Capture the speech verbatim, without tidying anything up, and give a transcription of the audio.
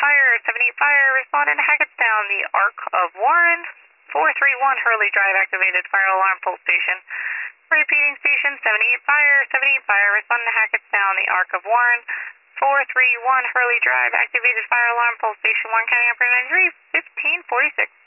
Fire, seventy-eight Fire, responding to Hackettstown, the Arc of Warren. four three one Hurley Drive, activated fire alarm pulse station. Repeating station, seventy-eight Fire, seventy-eight Fire, responding to Hackettstown, the Arc of Warren. four three one Hurley Drive, activated fire alarm pulse station, Warren County, Operator ninety-three, fifteen forty-six.